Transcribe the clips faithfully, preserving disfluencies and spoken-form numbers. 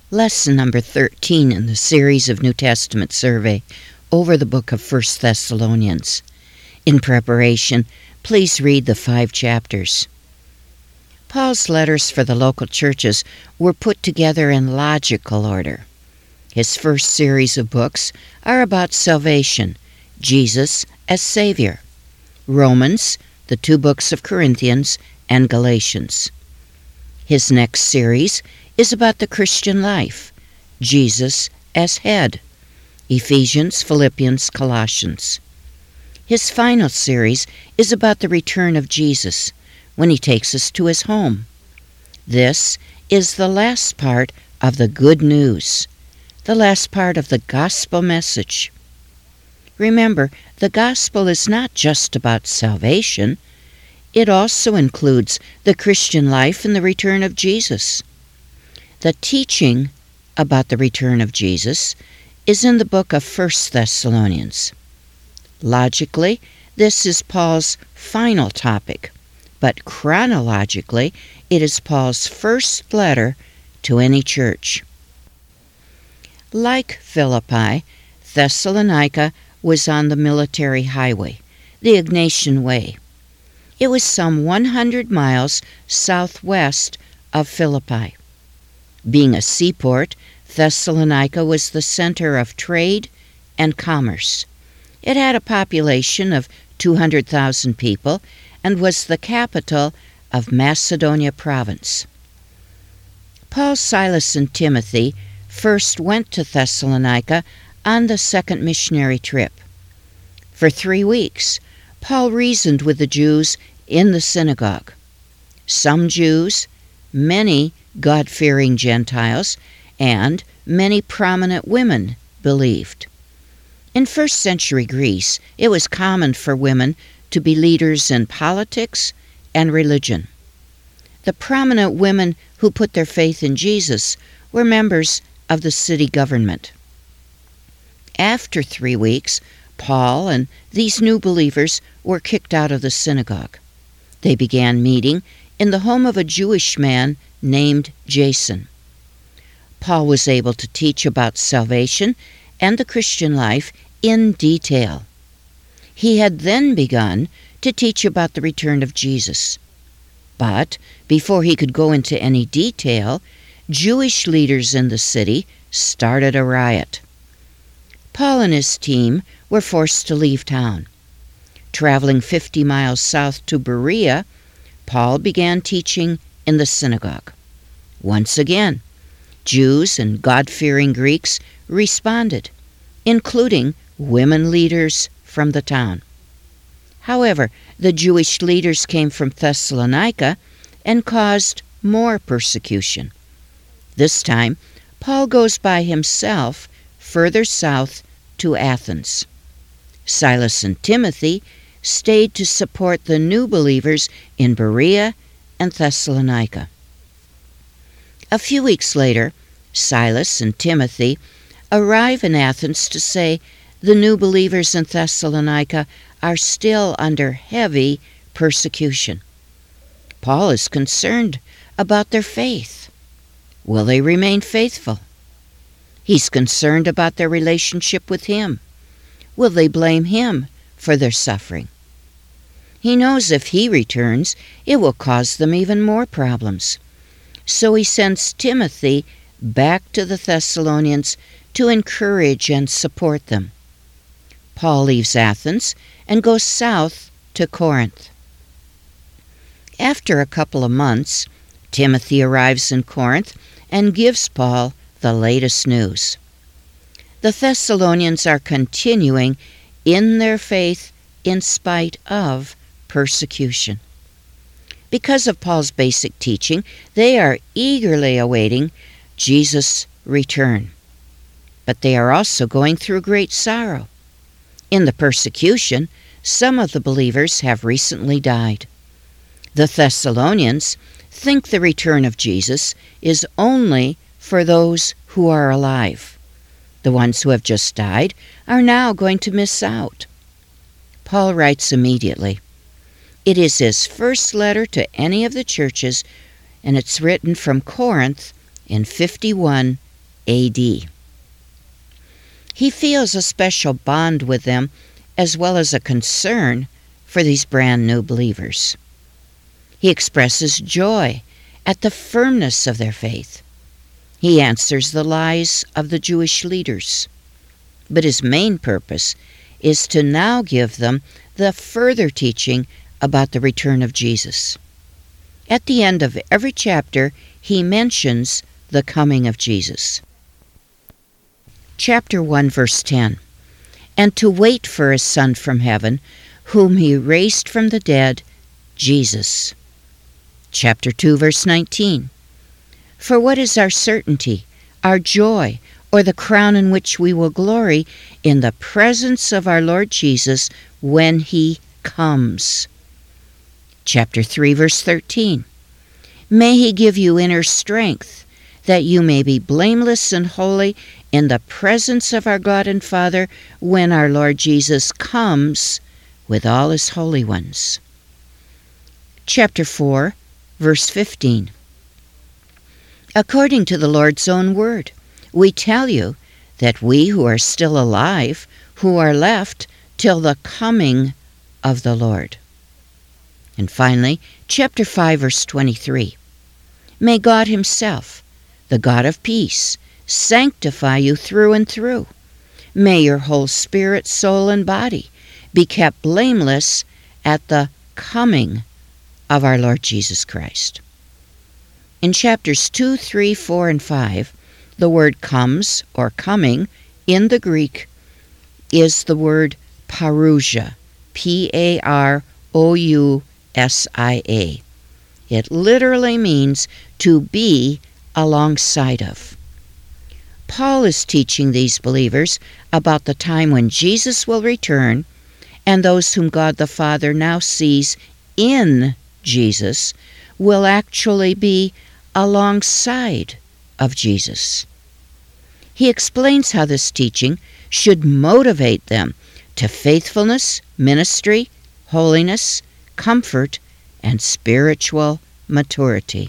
Lesson number thirteen in the series of New Testament survey over the book of First Thessalonians. In preparation, please read the five chapters. Paul's letters for the local churches were put together in logical order. His first series of books are about salvation, Jesus as Savior, Romans, the two books of Corinthians, and Galatians. His next series is about the Christian life, Jesus as head, Ephesians, Philippians, Colossians. His final series is about the return of Jesus when he takes us to his home. This is the last part of the good news, the last part of the gospel message. Remember, the gospel is not just about salvation. It also includes the Christian life and the return of Jesus. The teaching about the return of Jesus is in the book of First Thessalonians. Logically, this is Paul's final topic, but chronologically, it is Paul's first letter to any church. Like Philippi, Thessalonica was on the military highway, the Egnatian Way. It was some one hundred miles southwest of Philippi. Being a seaport, Thessalonica was the center of trade and commerce. It had a population of two hundred thousand people and was the capital of Macedonia province. Paul, Silas, and Timothy first went to Thessalonica on the second missionary trip. For three weeks, Paul reasoned with the Jews in the synagogue. Some Jews, many God-fearing Gentiles, and many prominent women believed. In first century Greece, it was common for women to be leaders in politics and religion. The prominent women who put their faith in Jesus were members of the city government. After three weeks, Paul and these new believers were kicked out of the synagogue. They began meeting in the home of a Jewish man named Jason. Paul was able to teach about salvation and the Christian life in detail. He had then begun to teach about the return of Jesus. But before he could go into any detail, Jewish leaders in the city started a riot. Paul and his team were forced to leave town. Traveling fifty miles south to Berea, Paul began teaching in the synagogue. Once again, Jews and God-fearing Greeks responded, including women leaders from the town. However, the Jewish leaders came from Thessalonica and caused more persecution. This time, Paul goes by himself further south to Athens. Silas and Timothy stayed to support the new believers in Berea and Thessalonica. A few weeks later, Silas and Timothy arrive in Athens to say the new believers in Thessalonica are still under heavy persecution. Paul is concerned about their faith. Will they remain faithful? He's concerned about their relationship with him. Will they blame him for their suffering? He knows if he returns, it will cause them even more problems. So he sends Timothy back to the Thessalonians to encourage and support them. Paul leaves Athens and goes south to Corinth. After a couple of months, Timothy arrives in Corinth and gives Paul the latest news. The Thessalonians are continuing in their faith in spite of persecution. Because of Paul's basic teaching, they are eagerly awaiting Jesus' return. But they are also going through great sorrow. In the persecution, some of the believers have recently died. The Thessalonians think the return of Jesus is only for those who are alive. The ones who have just died are now going to miss out. Paul writes immediately. It is his first letter to any of the churches, and it's written from Corinth in fifty-one A D He feels a special bond with them as well as a concern for these brand new believers. He expresses joy at the firmness of their faith. He answers the lies of the Jewish leaders. But his main purpose is to now give them the further teaching about the return of Jesus. At the end of every chapter, he mentions the coming of Jesus. Chapter one, verse ten. And to wait for his Son from heaven, whom he raised from the dead, Jesus. Chapter two, verse nineteen. For what is our certainty, our joy, or the crown in which we will glory in the presence of our Lord Jesus when he comes? Chapter three, verse thirteen. May he give you inner strength, that you may be blameless and holy in the presence of our God and Father when our Lord Jesus comes with all his holy ones. Chapter four, verse fifteen. According to the Lord's own word, we tell you that we who are still alive, who are left till the coming of the Lord. And finally, chapter five, verse twenty-three. May God himself, the God of peace, sanctify you through and through. May your whole spirit, soul, and body be kept blameless at the coming of our Lord Jesus Christ. In chapters two, three, four, and five, the word comes, or coming, in the Greek is the word parousia, P A R O U S I A. It literally means to be alongside of. Paul is teaching these believers about the time when Jesus will return, and those whom God the Father now sees in Jesus will actually be alongside of Jesus. He explains how this teaching should motivate them to faithfulness, ministry, holiness, comfort, and spiritual maturity.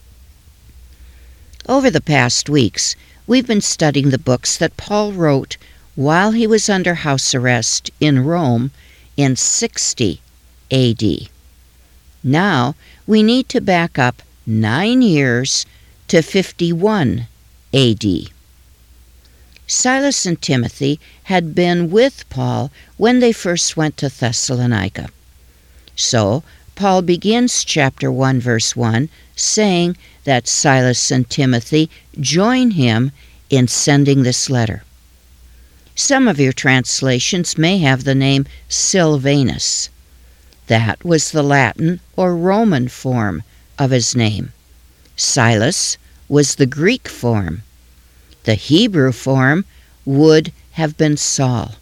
Over the past weeks, we've been studying the books that Paul wrote while he was under house arrest in Rome in sixty A D. Now, we need to back up nine years to fifty-one A D. Silas and Timothy had been with Paul when they first went to Thessalonica. So, Paul begins chapter one, verse one, saying that Silas and Timothy join him in sending this letter. Some of your translations may have the name Silvanus. That was the Latin or Roman form of his name. Silas was the Greek form. The Hebrew form would have been Saul.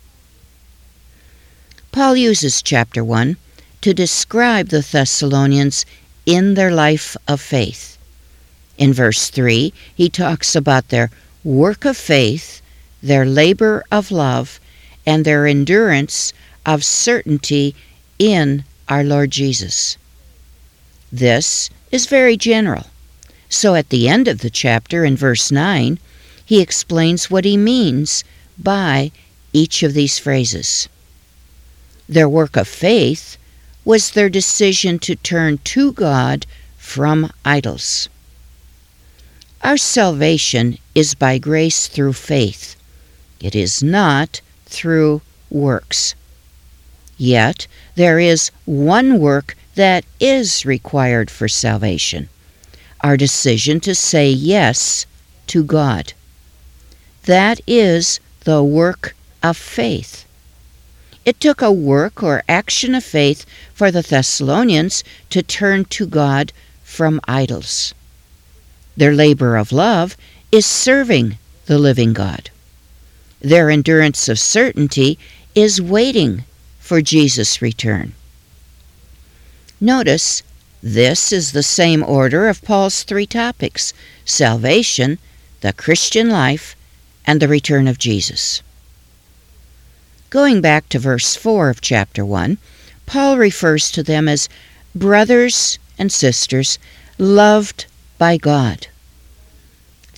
Paul uses chapter one to describe the Thessalonians in their life of faith. In verse three, he talks about their work of faith, their labor of love, and their endurance of certainty in our Lord Jesus. This is very general. So at the end of the chapter, in verse nine, he explains what he means by each of these phrases. Their work of faith was their decision to turn to God from idols. Our salvation is by grace through faith. It is not through works. Yet there is one work that is required for salvation: our decision to say yes to God. That is the work of faith. It took a work or action of faith for the Thessalonians to turn to God from idols. Their labor of love is serving the living God. Their endurance of certainty is waiting for Jesus' return. Notice, this is the same order of Paul's three topics: salvation, the Christian life, and the return of Jesus. Going back to verse four of chapter one, Paul refers to them as brothers and sisters loved by God.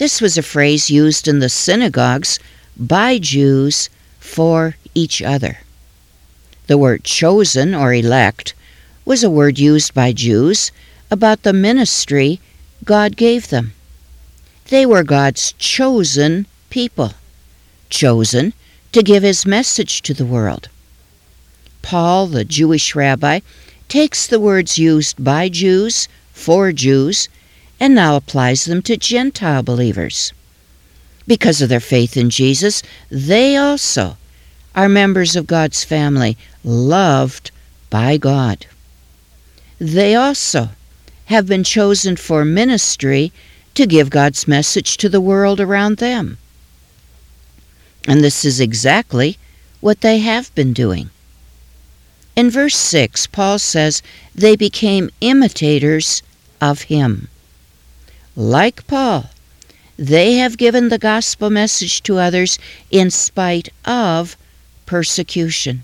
This was a phrase used in the synagogues by Jews for each other. The word chosen or elect was a word used by Jews about the ministry God gave them. They were God's chosen people, chosen to give his message to the world. Paul, the Jewish rabbi, takes the words used by Jews for Jews and now applies them to Gentile believers. Because of their faith in Jesus, they also are members of God's family, loved by God. They also have been chosen for ministry to give God's message to the world around them. And this is exactly what they have been doing. In verse six, Paul says they became imitators of him. Like Paul, they have given the gospel message to others in spite of persecution.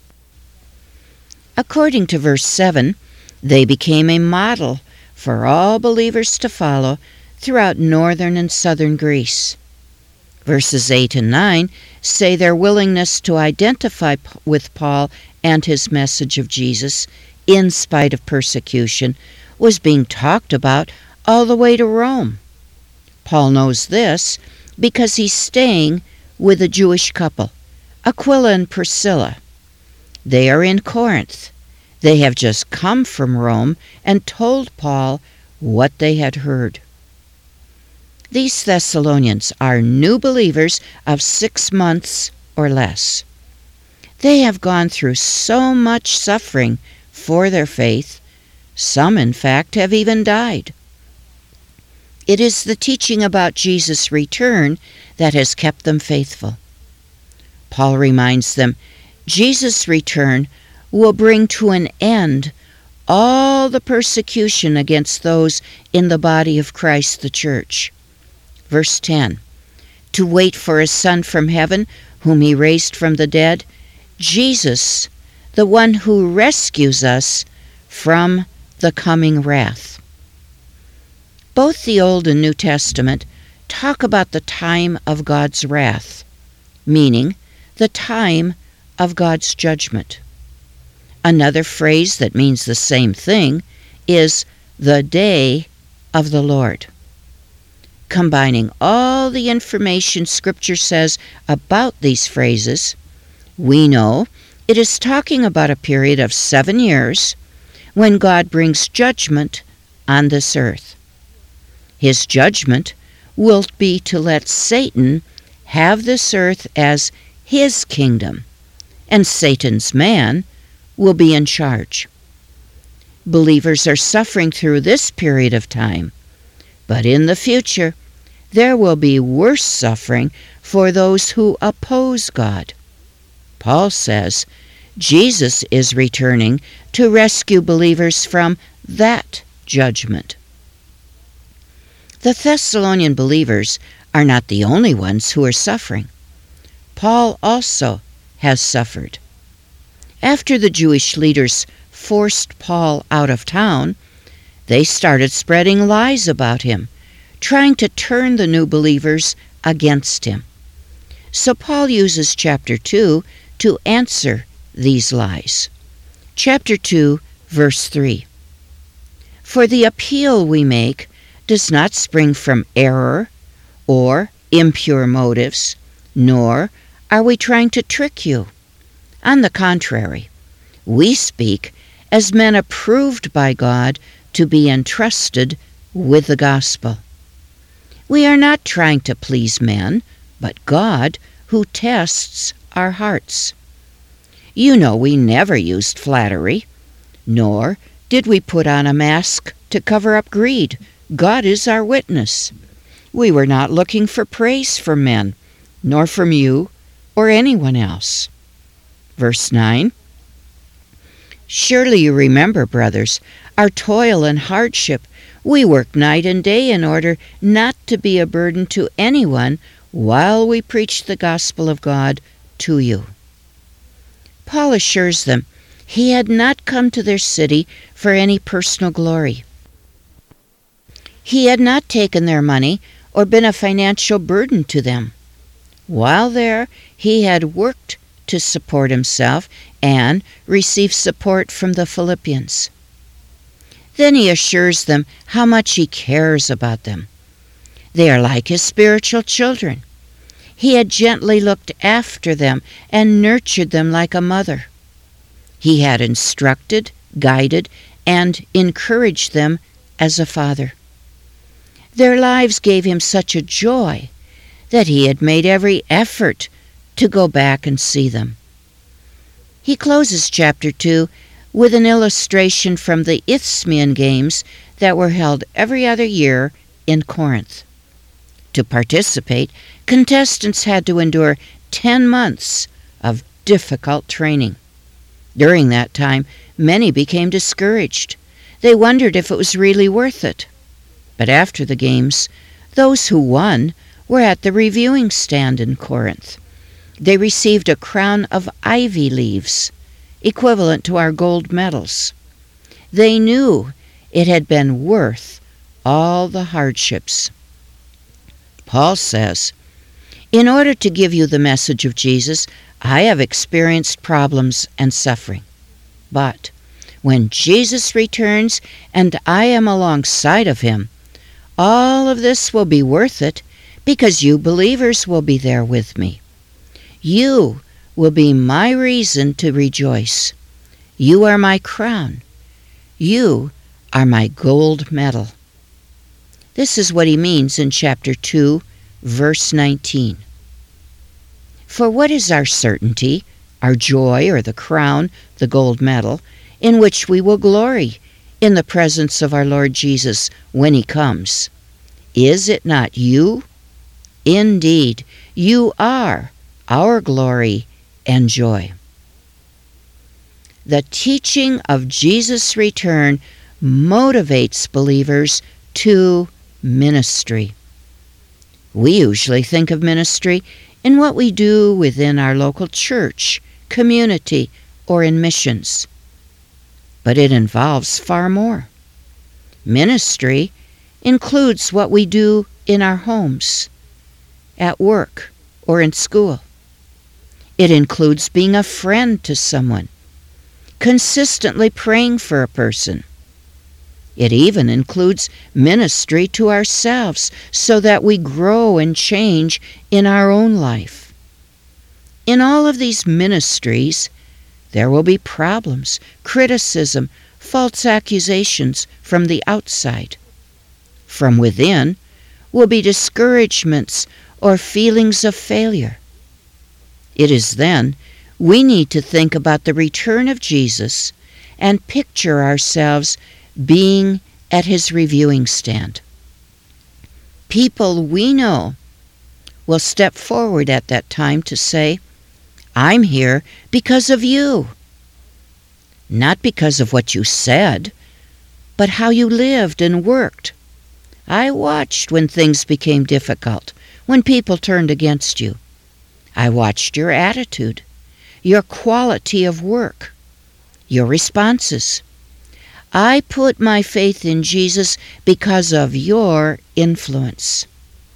According to verse seven, they became a model for all believers to follow throughout northern and southern Greece. Verses eight and nine say their willingness to identify with Paul and his message of Jesus in spite of persecution was being talked about all the way to Rome. Paul knows this because he's staying with a Jewish couple, Aquila and Priscilla. They are in Corinth. They have just come from Rome and told Paul what they had heard. These Thessalonians are new believers of six months or less. They have gone through so much suffering for their faith. Some, in fact, have even died. It is the teaching about Jesus' return that has kept them faithful. Paul reminds them, Jesus' return will bring to an end all the persecution against those in the body of Christ, the church. Verse ten, to wait for a Son from heaven, whom he raised from the dead, Jesus, the one who rescues us from the coming wrath. Both the Old and New Testament talk about the time of God's wrath, meaning the time of God's judgment. Another phrase that means the same thing is the day of the Lord. Combining all the information Scripture says about these phrases, we know it is talking about a period of seven years when God brings judgment on this earth. His judgment will be to let Satan have this earth as his kingdom, and Satan's man will be in charge. Believers are suffering through this period of time, but in the future there will be worse suffering for those who oppose God. Paul says Jesus is returning to rescue believers from that judgment. The Thessalonian believers are not the only ones who are suffering. Paul also has suffered. After the Jewish leaders forced Paul out of town, they started spreading lies about him, trying to turn the new believers against him. So Paul uses chapter two to answer these lies. Chapter two, verse three. For the appeal we make does not spring from error or impure motives, nor are we trying to trick you. On the contrary, we speak as men approved by God to be entrusted with the gospel. We are not trying to please men, but God, who tests our hearts. You know we never used flattery, nor did we put on a mask to cover up greed. God is our witness. We were not looking for praise from men, nor from you or anyone else. Verse nine. Surely you remember, brothers, our toil and hardship. We work night and day in order not to be a burden to anyone while we preach the gospel of God to you. Paul assures them he had not come to their city for any personal glory. He had not taken their money or been a financial burden to them. While there, he had worked to support himself and received support from the Philippians. Then he assures them how much he cares about them. They are like his spiritual children. He had gently looked after them and nurtured them like a mother. He had instructed, guided, and encouraged them as a father. Their lives gave him such a joy that he had made every effort to go back and see them. He closes chapter two with an illustration from the Isthmian Games that were held every other year in Corinth. To participate, contestants had to endure ten months of difficult training. During that time, many became discouraged. They wondered if it was really worth it. But after the games, those who won were at the reviewing stand in Corinth. They received a crown of ivy leaves, equivalent to our gold medals. They knew it had been worth all the hardships. Paul says, "In order to give you the message of Jesus, I have experienced problems and suffering. But when Jesus returns and I am alongside of him, all of this will be worth it because you believers will be there with me. You will be my reason to rejoice. You are my crown. You are my gold medal." This is what he means in chapter two, verse nineteen. For what is our certainty, our joy, or the crown, the gold medal, in which we will glory in the presence of our Lord Jesus when he comes? Is it not you? Indeed, you are our glory and joy. The teaching of Jesus' return motivates believers to ministry. We usually think of ministry in what we do within our local church, community, or in missions. But it involves far more. Ministry includes what we do in our homes, at work, or in school. It includes being a friend to someone, consistently praying for a person. It even includes ministry to ourselves so that we grow and change in our own life. In all of these ministries, there will be problems, criticism, false accusations from the outside. From within will be discouragements or feelings of failure. It is then we need to think about the return of Jesus and picture ourselves being at his reviewing stand. People we know will step forward at that time to say, "I'm here because of you." Not because of what you said, but how you lived and worked. I watched when things became difficult, when people turned against you. I watched your attitude, your quality of work, your responses. I put my faith in Jesus because of your influence.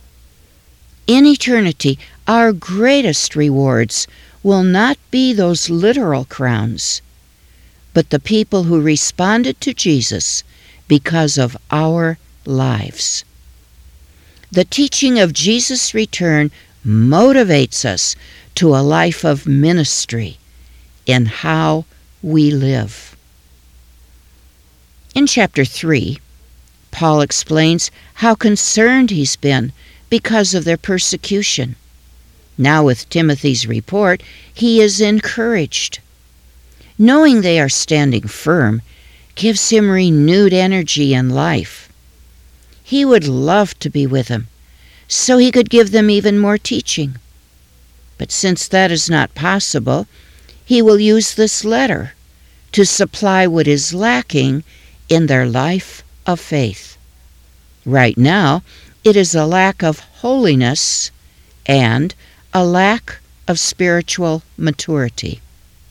In eternity, our greatest rewards will not be those literal crowns, but the people who responded to Jesus because of our lives. The teaching of Jesus' return motivates us to a life of ministry in how we live. In chapter three, Paul explains how concerned he's been because of their persecution. Now with Timothy's report, he is encouraged. Knowing they are standing firm gives him renewed energy and life. He would love to be with them, so he could give them even more teaching. But since that is not possible, he will use this letter to supply what is lacking in their life of faith. Right now, it is a lack of holiness and a lack of spiritual maturity.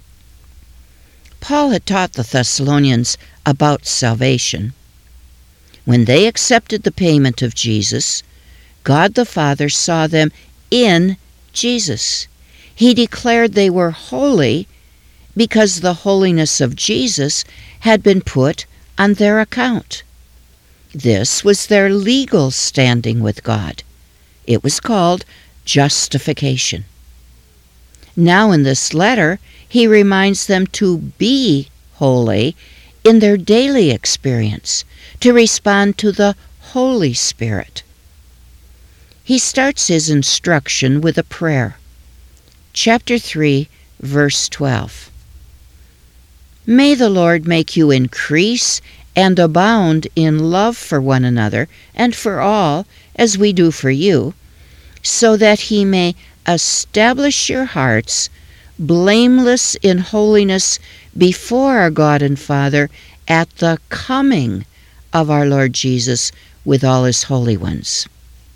Paul had taught the Thessalonians about salvation. When they accepted the payment of Jesus, God the Father saw them in Jesus. He declared they were holy because the holiness of Jesus had been put on their account. This was their legal standing with God. It was called justification. Now in this letter, he reminds them to be holy in their daily experience, to respond to the Holy Spirit. He starts his instruction with a prayer. Chapter three, verse twelve. May the Lord make you increase and abound in love for one another and for all, as we do for you, so that he may establish your hearts blameless in holiness before our God and Father at the coming of our Lord Jesus with all his holy ones.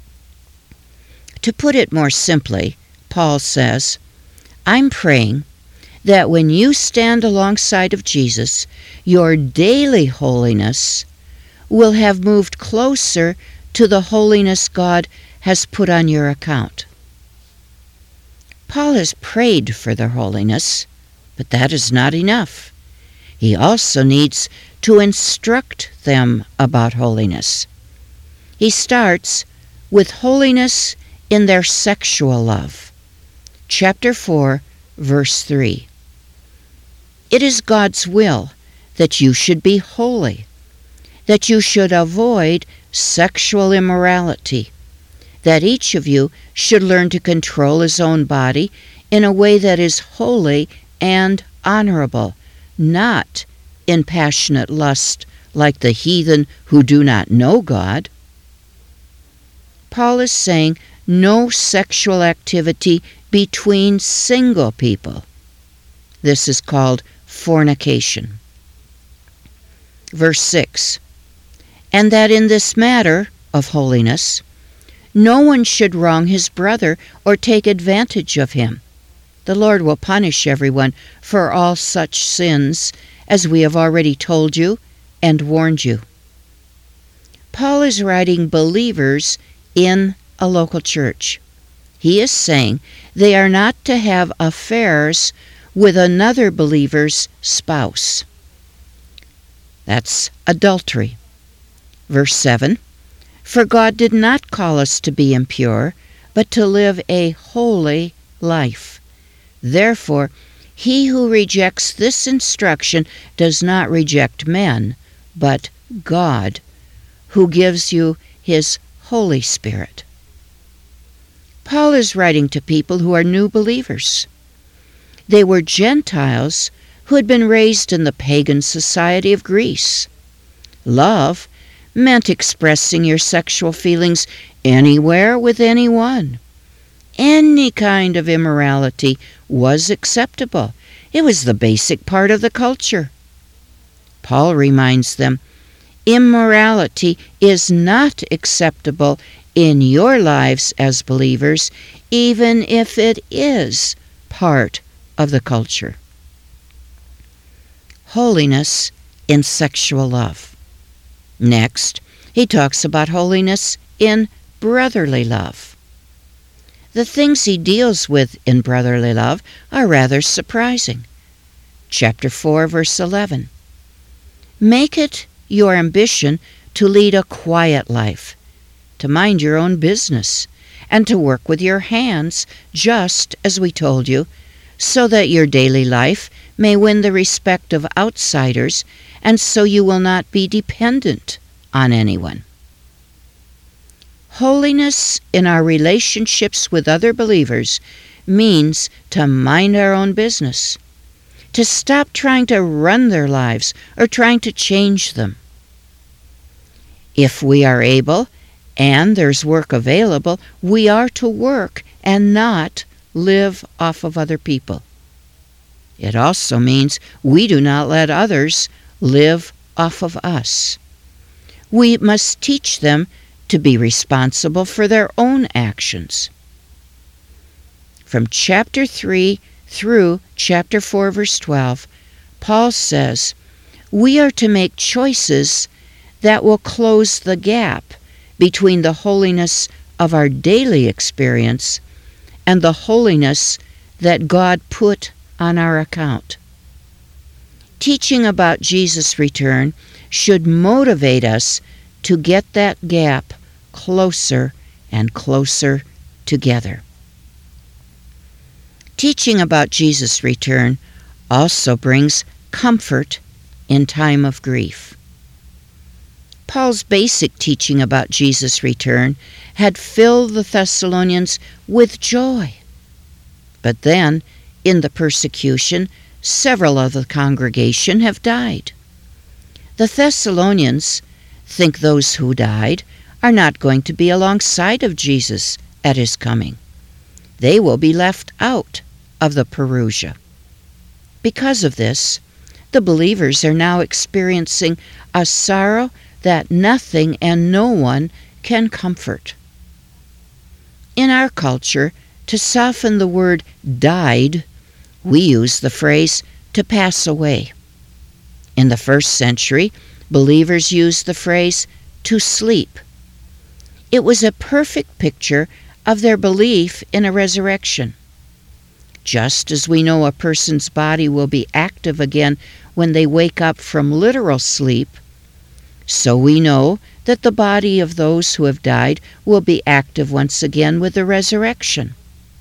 To put it more simply, Paul says, I'm praying that when you stand alongside of Jesus, your daily holiness will have moved closer to the holiness God has put on your account. Paul has prayed for their holiness, but that is not enough. He also needs to instruct them about holiness. He starts with holiness in their sexual love. Chapter four, verse three. It is God's will that you should be holy, that you should avoid sexual immorality, that each of you should learn to control his own body in a way that is holy and honorable, not in passionate lust like the heathen who do not know God. Paul is saying no sexual activity between single people. This is called fornication. Verse six. And that in this matter of holiness, no one should wrong his brother or take advantage of him. The Lord will punish everyone for all such sins, as we have already told you and warned you. Paul is writing believers in a local church. He is saying they are not to have affairs with another believer's spouse. That's adultery. Verse seven. For God did not call us to be impure, but to live a holy life. Therefore, he who rejects this instruction does not reject men, but God, who gives you his Holy Spirit. Paul is writing to people who are new believers. They were Gentiles who had been raised in the pagan society of Greece. Love meant expressing your sexual feelings anywhere with anyone. Any kind of immorality was acceptable. It was the basic part of the culture. Paul reminds them, immorality is not acceptable in your lives as believers, even if it is part of the culture. Holiness in sexual love. Next, he talks about holiness in brotherly love. The things he deals with in brotherly love are rather surprising. Chapter four, verse eleven. Make it your ambition to lead a quiet life, to mind your own business, and to work with your hands, just as we told you, so that your daily life may win the respect of outsiders, and so you will not be dependent on anyone. Holiness in our relationships with other believers means to mind our own business, to stop trying to run their lives or trying to change them. If we are able and there's work available, we are to work and not live off of other people. It also means we do not let others live off of us. We must teach them to be responsible for their own actions. From chapter three through chapter four, verse twelve, Paul says, we are to make choices that will close the gap between the holiness of our daily experience and the holiness that God put on our account. Teaching about Jesus' return should motivate us to get that gap closer and closer together. Teaching about Jesus' return also brings comfort in time of grief. Paul's basic teaching about Jesus' return had filled the Thessalonians with joy. But then, in the persecution, several of the congregation have died. The Thessalonians think those who died are not going to be alongside of Jesus at his coming. They will be left out of the Parousia. Because of this, the believers are now experiencing a sorrow that nothing and no one can comfort. In our culture, to soften the word died, we use the phrase to pass away. In the first century, believers used the phrase to sleep. It was a perfect picture of their belief in a resurrection. Just as we know a person's body will be active again when they wake up from literal sleep, so we know that the body of those who have died will be active once again with the resurrection.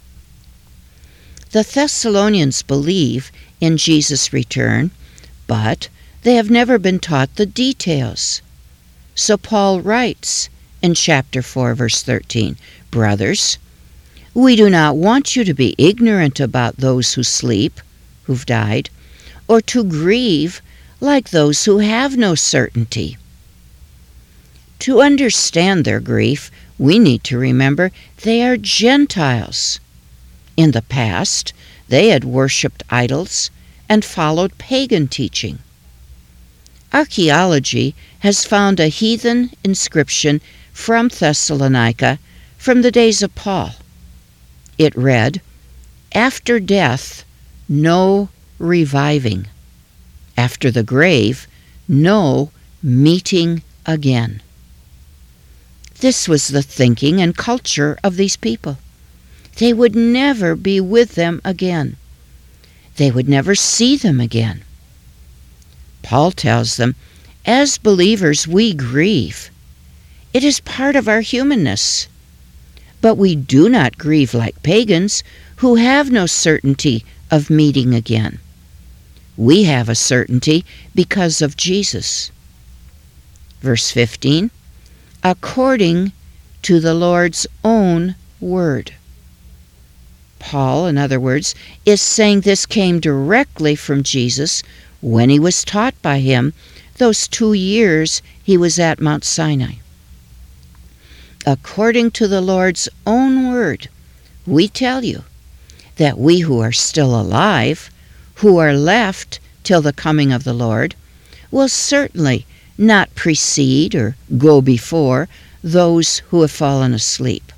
The Thessalonians believe in Jesus' return, but they have never been taught the details. So Paul writes in chapter four, verse thirteen, "Brothers, we do not want you to be ignorant about those who sleep, who've died, or to grieve like those who have no certainty." To understand their grief, we need to remember they are Gentiles. In the past, they had worshipped idols and followed pagan teaching. Archaeology has found a heathen inscription from Thessalonica from the days of Paul. It read, "After death, no reviving. After the grave, no meeting again." This was the thinking and culture of these people. They would never be with them again. They would never see them again. Paul tells them, as believers we grieve. It is part of our humanness. But we do not grieve like pagans who have no certainty of meeting again. We have a certainty because of Jesus. Verse fifteen, according to the Lord's own word. Paul, in other words, is saying this came directly from Jesus when he was taught by him those two years he was at Mount Sinai. According to the Lord's own word, we tell you that we who are still alive, who are left till the coming of the Lord, will certainly not precede or go before those who have fallen asleep.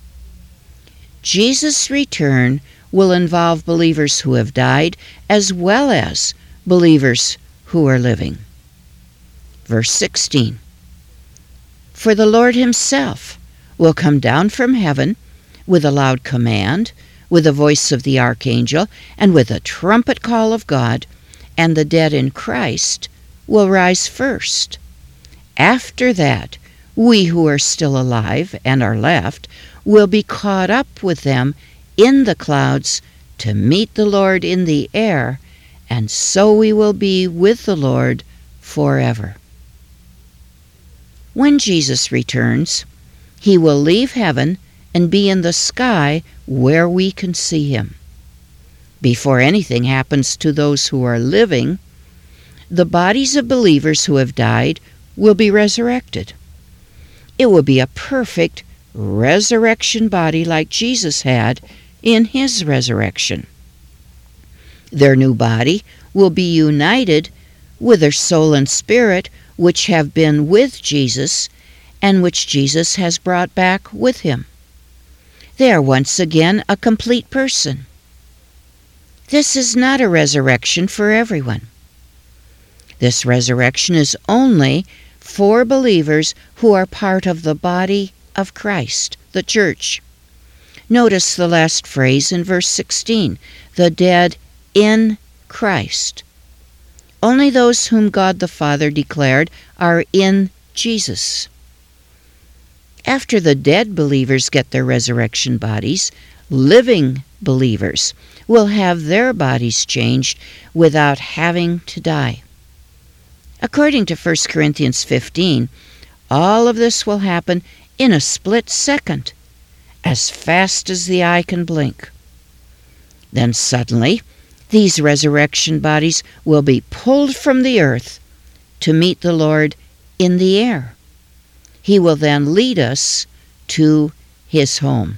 Jesus' return will involve believers who have died as well as believers who are living. Verse sixteen, for the Lord himself will come down from heaven with a loud command, with the voice of the archangel, and with a trumpet call of God, and the dead in Christ will rise first. After that, we who are still alive and are left will be caught up with them in the clouds to meet the Lord in the air, and so we will be with the Lord forever. When Jesus returns, he will leave heaven and be in the sky where we can see him. Before anything happens to those who are living, the bodies of believers who have died will be resurrected. It will be a perfect resurrection body like Jesus had in his resurrection. Their new body will be united with their soul and spirit, which have been with Jesus and which Jesus has brought back with him. They are once again a complete person. This is not a resurrection for everyone. This resurrection is only for believers who are part of the body of Christ, the church. Notice the last phrase in verse sixteen, the dead in Christ. Only those whom God the Father declared are in Jesus. After the dead believers get their resurrection bodies, living believers will have their bodies changed without having to die. According to First Corinthians fifteen, all of this will happen in a split second, as fast as the eye can blink. Then suddenly, these resurrection bodies will be pulled from the earth to meet the Lord in the air. He will then lead us to his home.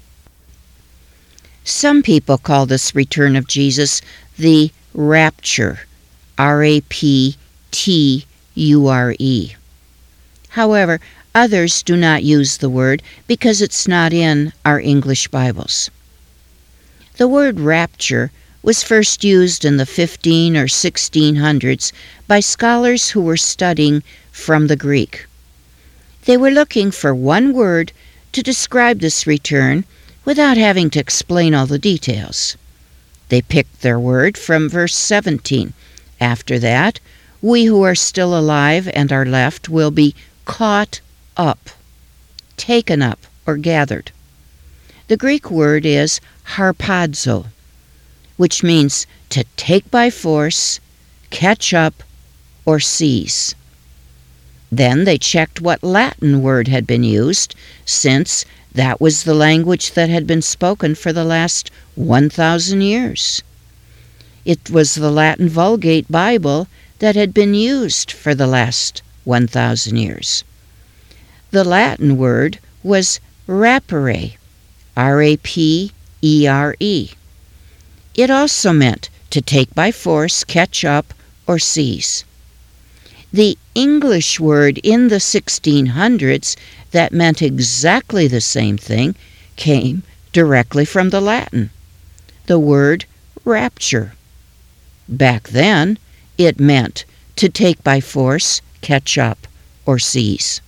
Some people call this return of Jesus the rapture, R A P T U R E. However, others do not use the word because it's not in our English Bibles. The word rapture was first used in the fifteen or sixteen hundreds by scholars who were studying from the Greek. They were looking for one word to describe this return without having to explain all the details. They picked their word from verse seventeen. After that, we who are still alive and are left will be caught up, taken up, or gathered. The Greek word is harpazo, which means to take by force, catch up, or seize. Then they checked what Latin word had been used, since that was the language that had been spoken for the last one thousand years. It was the Latin Vulgate Bible that had been used for the last one thousand years. The Latin word was rapere, R A P E R E. It also meant to take by force, catch up, or seize. The English word in the sixteen hundreds that meant exactly the same thing came directly from the Latin, the word rapture. Back then, it meant to take by force, catch up, or seize.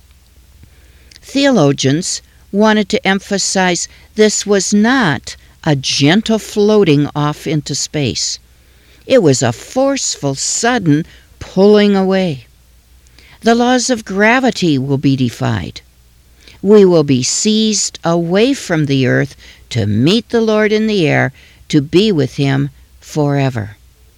Theologians wanted to emphasize this was not a gentle floating off into space. It was a forceful, sudden pulling away. The laws of gravity will be defied. We will be seized away from the earth to meet the Lord in the air, to be with him forever.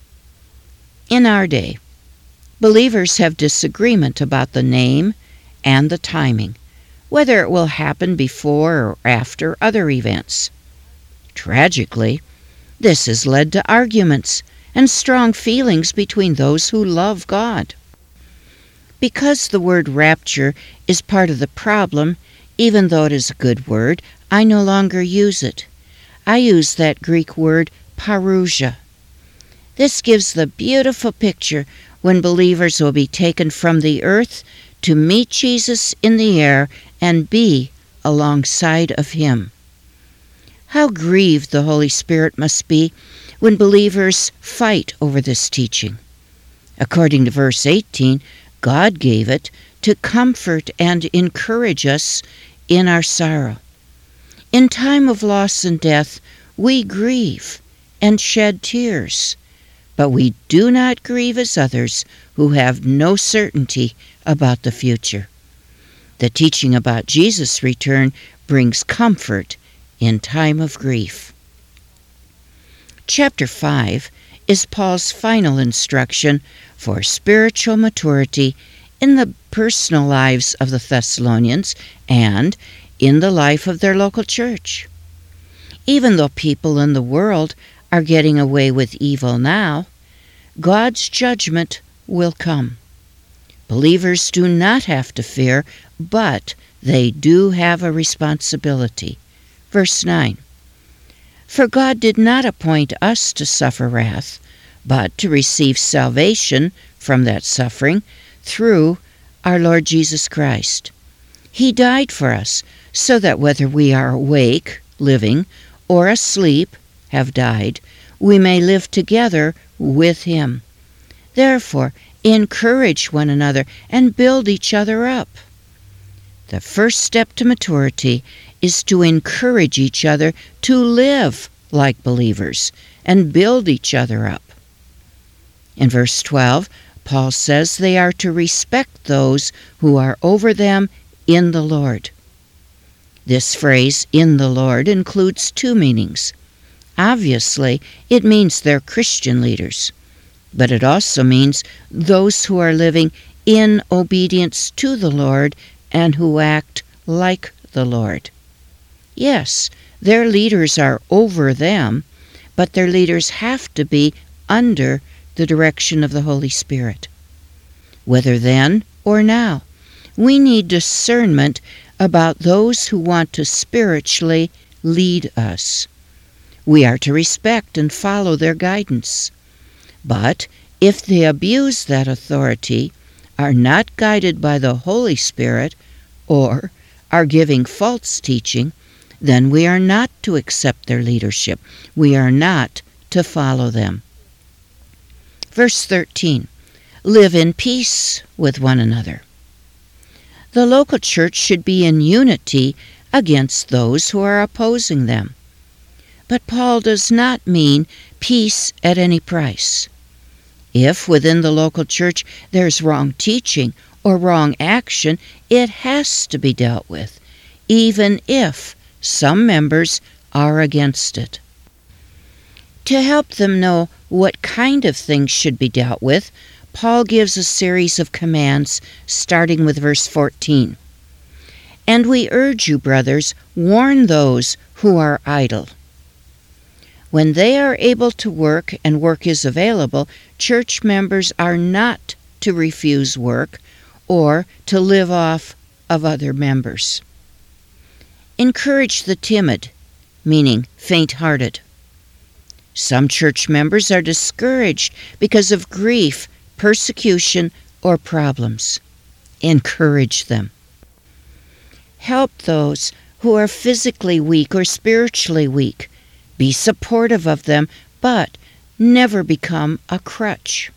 In our day, believers have disagreement about the name and the timing, whether it will happen before or after other events. Tragically, this has led to arguments and strong feelings between those who love God. Because the word rapture is part of the problem, even though it is a good word, I no longer use it. I use that Greek word parousia. This gives the beautiful picture when believers will be taken from the earth to meet Jesus in the air and be alongside of him. How grieved the Holy Spirit must be when believers fight over this teaching. According to verse eighteen, God gave it to comfort and encourage us in our sorrow. In time of loss and death, we grieve and shed tears, but we do not grieve as others who have no certainty about the future. The teaching about Jesus' return brings comfort in time of grief. Chapter five is Paul's final instruction for spiritual maturity in the personal lives of the Thessalonians and in the life of their local church. Even though people in the world are getting away with evil now, God's judgment will come. Believers do not have to fear, but they do have a responsibility. Verse nine, for God did not appoint us to suffer wrath, but to receive salvation from that suffering through our Lord Jesus Christ. He died for us, so that whether we are awake, living, or asleep, have died, we may live together with him. Therefore, encourage one another and build each other up. The first step to maturity is to encourage each other to live like believers and build each other up. In verse twelve, Paul says they are to respect those who are over them in the Lord. This phrase, in the Lord, includes two meanings. Obviously, it means they're Christian leaders, but it also means those who are living in obedience to the Lord and who act like the Lord. Yes, their leaders are over them, but their leaders have to be under the direction of the Holy Spirit. Whether then or now, we need discernment about those who want to spiritually lead us. We are to respect and follow their guidance. But if they abuse that authority, are not guided by the Holy Spirit, or are giving false teaching, then we are not to accept their leadership. We are not to follow them. Verse thirteen, live in peace with one another. The local church should be in unity against those who are opposing them. But Paul does not mean peace at any price. If within the local church there's wrong teaching or wrong action, it has to be dealt with, even if some members are against it. To help them know what kind of things should be dealt with, Paul gives a series of commands, starting with verse fourteen. And we urge you, brothers, warn those who are idle. When they are able to work and work is available, church members are not to refuse work or to live off of other members. Encourage the timid, meaning faint-hearted. Some church members are discouraged because of grief, persecution, or problems. Encourage them. Help those who are physically weak or spiritually weak. Be supportive of them, but never become a crutch.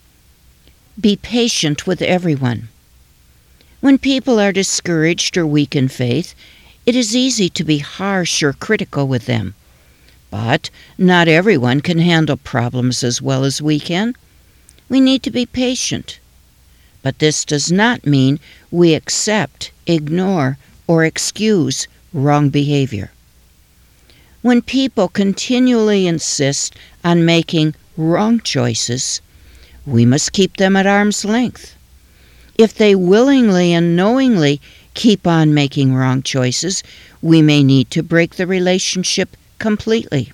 Be patient with everyone. When people are discouraged or weak in faith, it is easy to be harsh or critical with them. But not everyone can handle problems as well as we can. We need to be patient. But this does not mean we accept, ignore, or excuse wrong behavior. When people continually insist on making wrong choices, we must keep them at arm's length. If they willingly and knowingly keep on making wrong choices, we may need to break the relationship completely.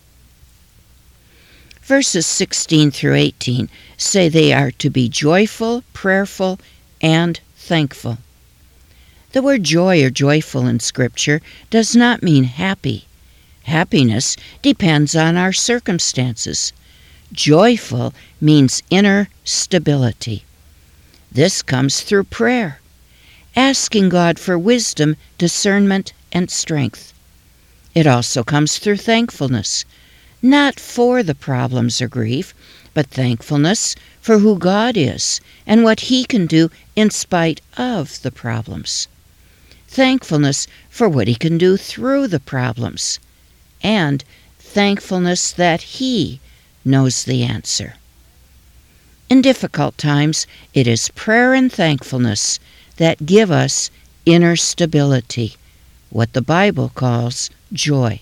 Verses sixteen through eighteen say they are to be joyful, prayerful, and thankful. The word joy or joyful in Scripture does not mean happy. Happiness depends on our circumstances. Joyful means inner stability. This comes through prayer, asking God for wisdom, discernment, and strength. It also comes through thankfulness, not for the problems or grief, but thankfulness for who God is and what He can do in spite of the problems. Thankfulness for what He can do through the problems, and thankfulness that He knows the answer. In difficult times, it is prayer and thankfulness that give us inner stability, what the Bible calls joy.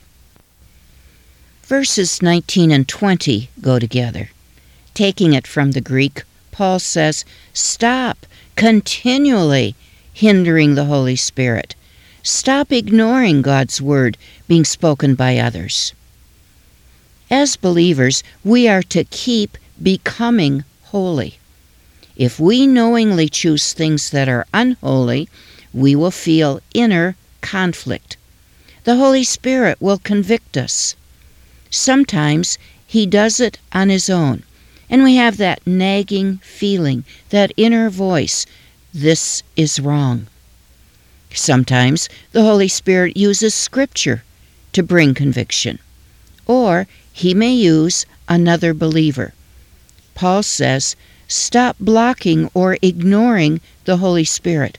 Verses nineteen and twenty go together. Taking it from the Greek, Paul says, stop continually hindering the Holy Spirit. Stop ignoring God's word being spoken by others. As believers, we are to keep becoming holy. If we knowingly choose things that are unholy, we will feel inner conflict. The Holy Spirit will convict us. Sometimes He does it on His own, and we have that nagging feeling, that inner voice, this is wrong. Sometimes the Holy Spirit uses Scripture to bring conviction, or He may use another believer. Paul says, stop blocking or ignoring the Holy Spirit.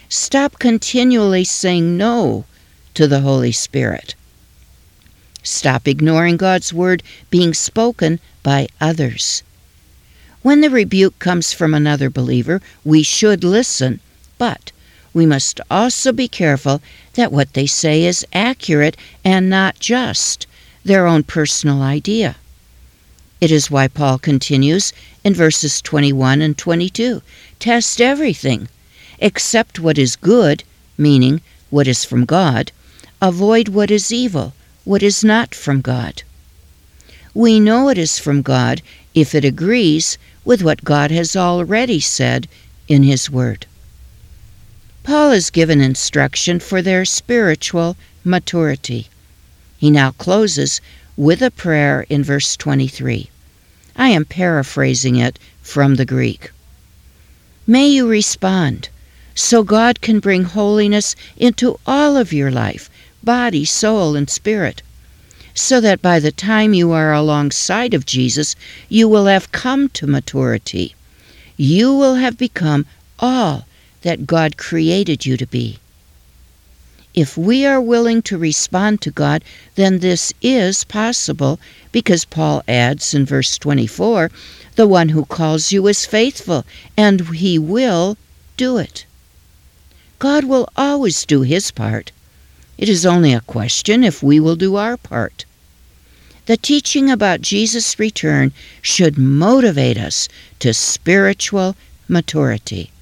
Stop continually saying no to the Holy Spirit. Stop ignoring God's word being spoken by others. When the rebuke comes from another believer, we should listen, but we must also be careful that what they say is accurate and not just their own personal idea. It is why Paul continues in verses twenty-one and twenty-two, "Test everything, accept what is good," meaning what is from God, "avoid what is evil, what is not from God." We know it is from God if it agrees with what God has already said in His Word. Paul is given instruction for their spiritual maturity. He now closes with a prayer in verse twenty-three. I am paraphrasing it from the Greek. May you respond so God can bring holiness into all of your life, body, soul, and spirit, so that by the time you are alongside of Jesus, you will have come to maturity. You will have become all that God created you to be. If we are willing to respond to God, then this is possible, because Paul adds in verse twenty-four, the one who calls you is faithful, and He will do it. God will always do His part. It is only a question if we will do our part. The teaching about Jesus' return should motivate us to spiritual maturity.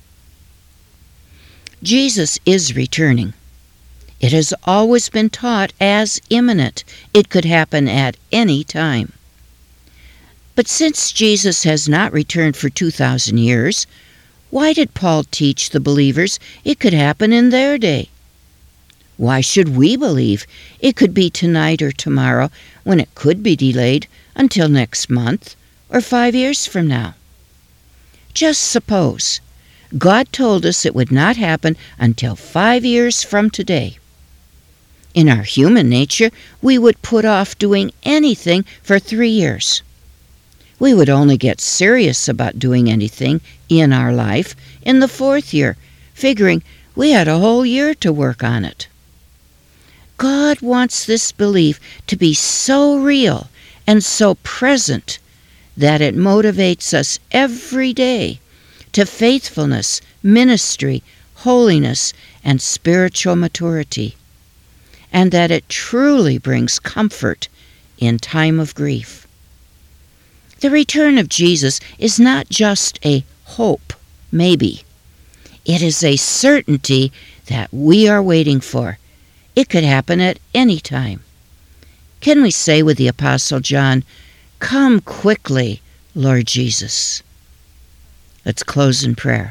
Jesus is returning. It has always been taught as imminent. It could happen at any time. But since Jesus has not returned for two thousand years, why did Paul teach the believers it could happen in their day? Why should we believe it could be tonight or tomorrow when it could be delayed until next month or five years from now? Just suppose God told us it would not happen until five years from today. In our human nature, we would put off doing anything for three years. We would only get serious about doing anything in our life in the fourth year, figuring we had a whole year to work on it. God wants this belief to be so real and so present that it motivates us every day to faithfulness, ministry, holiness, and spiritual maturity, and that it truly brings comfort in time of grief. The return of Jesus is not just a hope, maybe. It is a certainty that we are waiting for. It could happen at any time. Can we say with the Apostle John, "Come quickly, Lord Jesus"? Let's close in prayer.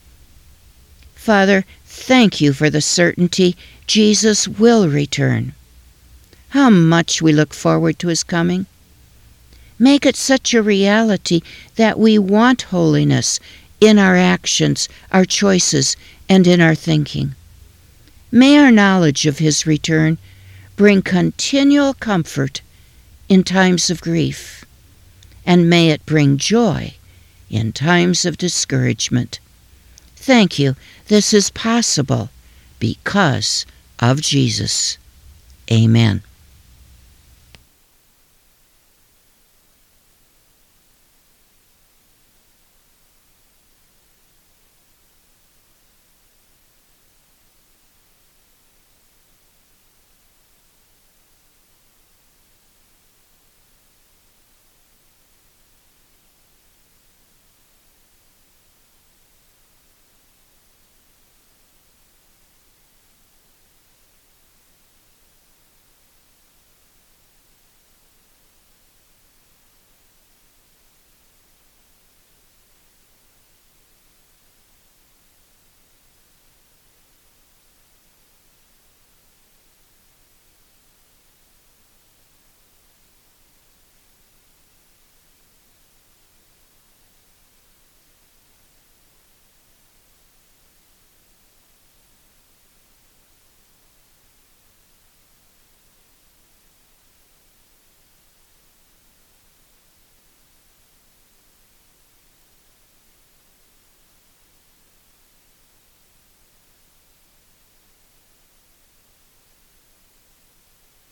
Father, thank you for the certainty Jesus will return. How much we look forward to His coming. Make it such a reality that we want holiness in our actions, our choices, and in our thinking. May our knowledge of His return bring continual comfort in times of grief, and may it bring joy in times of discouragement. Thank you. This is possible because of Jesus. Amen.